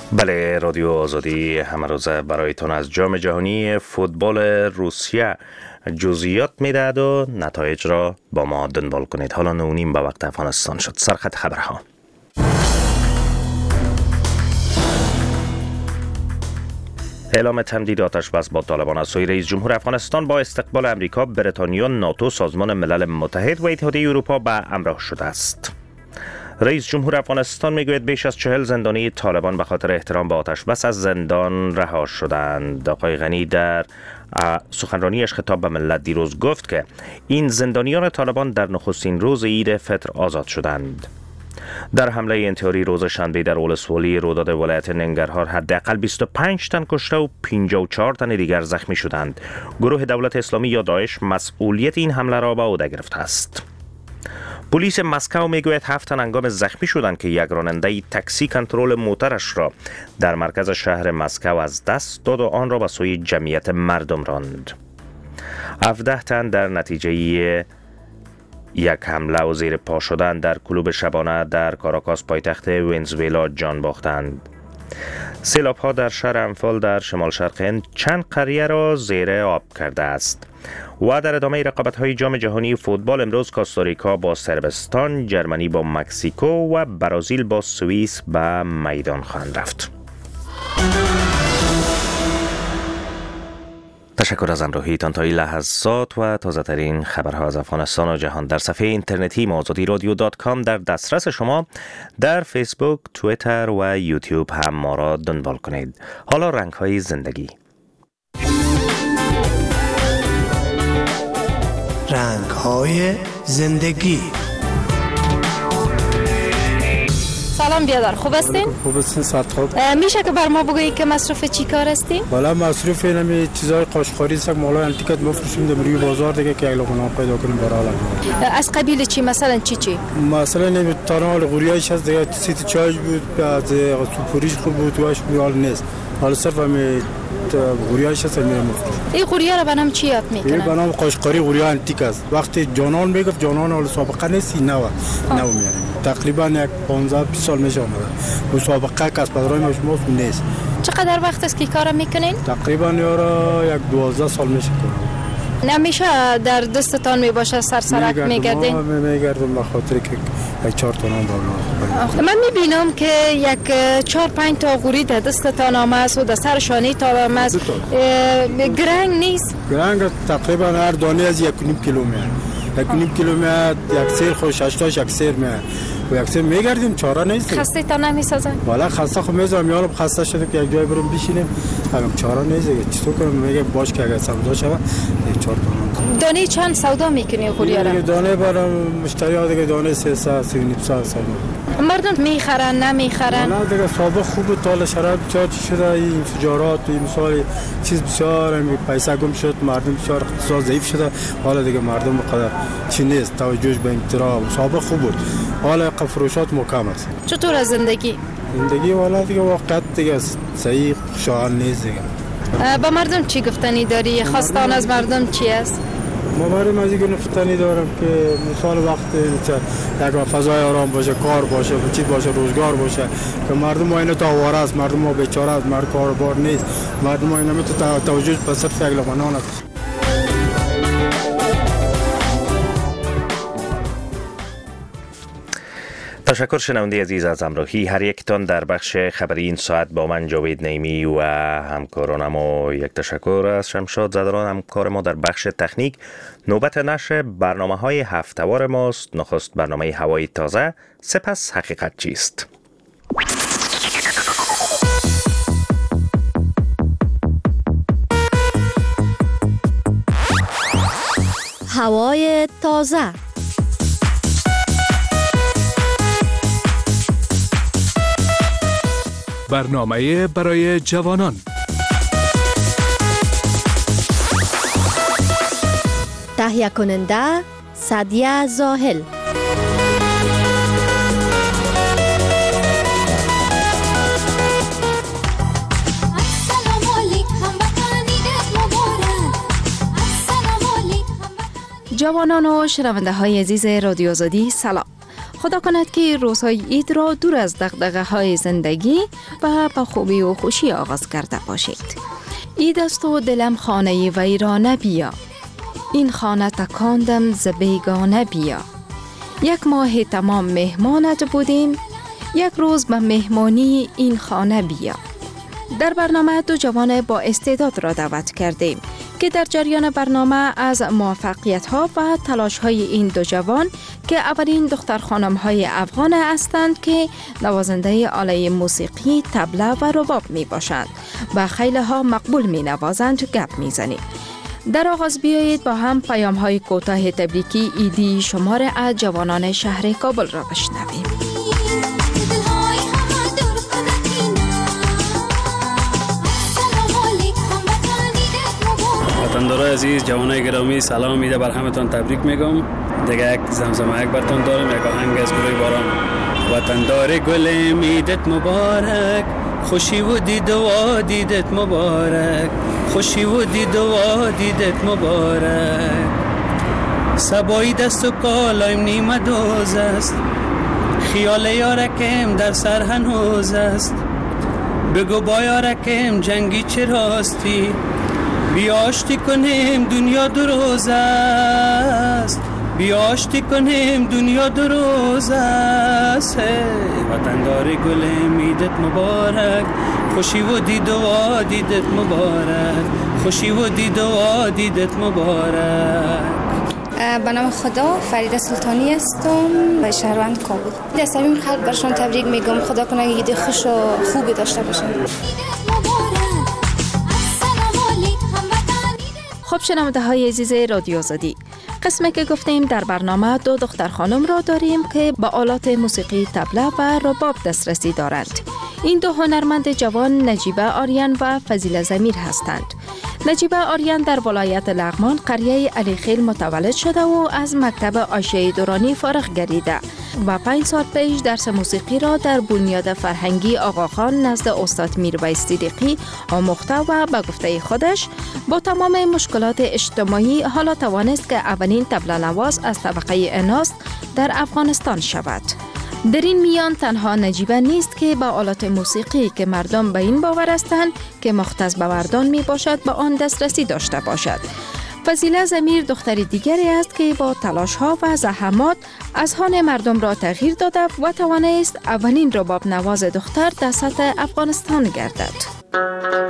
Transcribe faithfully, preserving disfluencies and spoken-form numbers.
بله، رادیو آزادی همه روز برایتان از جام جهانی فوتبال روسیه جزئیات میدهد و نتایج را با ما دنبال کنید. حالا نونیم به وقت افغانستان شد. سرخط خبرها. اعلام تمدید آتش بس با طالبان از سوی رئیس جمهور افغانستان با استقبال امریکا، بریتانیا، ناتو، سازمان ملل متحد و اتحادیه اروپا به همراه شده است. رئیس جمهور افغانستان میگوید بیش از چهل زندانی طالبان به خاطر احترام به آتش بس از زندان رها شدند. آقای غنی در سخنرانیش خطاب به ملت دیروز گفت که این زندانیان طالبان در نخستین روز عید فطر آزاد شدند. در حمله انتحاری روز شنبه در ولسوالی روداد ولایت ننگرهار حداقل بیست و پنج تن کشته و پنجاه و چهار تن دیگر زخمی شدند. گروه دولت اسلامی یا داعش مسئولیت این حمله را به عهده گرفته است. پلیس مسکو میگوید هفت تن هنگام زخمی شدند که یک راننده تاکسی کنترل موترش را در مرکز شهر مسکو از دست داد و آن را به سوی جمعیت مردم راند. هفده تن در نتیجه یک حمله و زیر پا شدن در کلوب شبانه در کاراکاس پایتخت ونزوئلا جان باختند. سیلاب ها در شهر امفال در شمال شرق هند چند قریه را زیر آب کرده است. و در ادامه رقابت های جام جهانی فوتبال امروز کوستاریکا با صربستان، جرمنی با مکزیکو و برزیل با سوئیس به میدان خواهند رفت. تشکر از همراهیتان تا این لحظات و تازه ترین خبرها از افغانستان و جهان در صفحه اینترنتی ما آزادی رادیو دات کام در دسترس شما. در فیسبوک، توییتر و یوتیوب هم ما را دنبال کنید. حالا رنگ های زندگی. رنگ های زندگی. سلام بیادر، خوب هستین؟ خوب هستین، صد خوب. میشه که بر ما بگویید که مصرف چی کار هستین؟ بالا مصرف اینمی چیزای قاشقاری است که مالا انتیکت مفروشیم در روی بازار دیگه که اگه پیدا کنیم برالا. از قبیل چی؟ مثلا چی چی؟ مثلا نمی تنها غوریایش هست دیگه، سیت چای بود، از سوپوریش خوب بود، واش میال نیست. حالا صرف می غوریایش هست میرم مفروش. این غوریا را بنام چی یاد میکنن؟ این بنام قاشقاری غوریا انتیک است. وقتی جانان میگفت جانان حال سابقه نیست، نو نو میاره. تقریبا یک پانزده بیست سال میشه اومده. مسابقه کسب پدرای ما شما نیست. چقدر وقت است که کار میکنین؟ تقریبا یارا یک دوازده سال میشه کنم. نمیشه در دستتان میباشه سرسرک میگردین؟ میگردم به خاطر که یک چهار تا نام بالا. من میبینم که یک چهار پنج تا غوری در دستتان آمد و در سر شانه تا آمد. گرنگ نیست؟ گرنگ تقریبا هر دانه از یک و نیم کیلو میاد. یک و نیم کیلو میاد، یک سیر خوش هشتاش یک سیر میاد. و یک سیر میگردیم چاره نیست. خسته تا نمیسازن؟ والا خسته خب میذارم یارم خسته شده که یک جای برم بشینیم. همین چاره نیست. چطور کنم میگه باش که اگه سودا شود چهار تا. دانه چند سودا میکنی غوریا را؟ دانه برام مشتری ها دیگه دانه سیصد سه و نیم صد سودا. مردم میخرن نمیخرن؟ نه دیگه سابق خوب تا شرایط بسیار چی شده، این انفجارات این مثال چیز بسیار پیسه گم شد، مردم بسیار اقتصاد ضعیف شده. حالا دیگه مردم بقدر چی نیست، توجهش به اقترا سابق خوب بود، حالا فروشات مکم است. چطور از زندگی؟ زندگی والا دیگه واقعا دیگه صحیح خوشحال نیست دیگه. با مردم چی گفتنی داری؟ خواستان از مردم چی است؟ ما برای از این گفتنی دارم که مثال وقت یک فضای آرام باشه، کار باشه، چیز باشه، روزگار باشه که مردم ما اینو تا آواره است، مردم ما بیچاره است، مرد کاربار نیست، مردم ما اینو تو توجه به صرف یک لقمه است. تشکر شنونده عزیز از همراهی هر یکتان در بخش خبری این ساعت با من جاوید نعیمی و همکارانم و یک تشکر از شمشاد زدران همکار ما در بخش تکنیک. نوبت نشر برنامه های هفته‌وار ماست. نخست برنامه هوای تازه، سپس حقیقت چیست. هوای تازه. برنامه برای جوانان. تهیه کننده سعدیه زاهل. جوانان و شنونده های عزیز رادیو آزادی سلام. خدا کند که روزهای عید را دور از دغدغه های زندگی و با خوبی و خوشی آغاز کرده باشید. عید است و دلم خانه ویرانه بیا، این خانه تکاندم ز بیگانه بیا. یک ماه تمام مهمانت بودیم، یک روز به مهمانی این خانه بیا. در برنامه دو جوان با استعداد را دعوت کردیم که در جریان برنامه از موفقیت‌ها و تلاش‌های این دو جوان که اولین دختر خانم‌های افغان هستند که نوازنده آله موسیقی، طبله و رباب می‌باشند و خیلی ها مقبول می‌نوازند گپ می‌زنیم. در آغاز بیایید با هم پیام‌های کوتاه تبریکی عیدی شمار از جوانان شهر کابل را بشنویم. وطندارای عزیز، جوانای گرامی، سلام میده بر همتون، تبریک میگم. دیگه یک زمزمه یک براتون دارم، یک آهنگ از گروه باران. وطندار گلم عیدت مبارک، خوشی و دید و دیدت مبارک، خوشی و دید و دیدت مبارک. سبایی دست و کالایم نیمه دوز است، خیال یارکم در سر هنوز است. بگو با یارکم جنگی چه راستی، بیاشتی کنیم دنیا دو روز است، بیاشتی کنیم دنیا دو روز است. وطندار گلم عیدت مبارک، خوشی و دید و دیدت مبارک، خوشی و دید و دیدت مبارک. به نام خدا فریده سلطانی هستم و شهروند کابل. در صمیم قلب برشان تبریک میگم. خدا کنه عید خوش و خوبی داشته باشن. خب شنونده های عزیز رادیو آزادی، قسمی که گفتیم در برنامه دو دختر خانم را داریم که با آلات موسیقی طبله و رباب دسترسی دارند. این دو هنرمند جوان نجیبه آریان و فضیله ضمیر هستند. نجیبه آریان در ولایت لغمان قریه علیخیل متولد شده و از مکتب عایشه دورانی فارغ گردیده و پنج سال پیش درس موسیقی را در بنیاد فرهنگی آقاخان نزد استاد میرویس صدیقی آموخته و به گفته خودش با تمام مشکلات اجتماعی حالا توانست که اولین طبله نواز از طبقه اناث در افغانستان شود. در این میان تنها نجیبه نیست که با آلات موسیقی که مردم به این باور هستند که مختص به مردان می باشد به آن دسترسی داشته باشد. فضیله ضمیر دختر دیگری است که با تلاش ها و زحمات اذهان مردم را تغییر داده و توانست اولین رباب نواز دختر در سطح افغانستان گردد.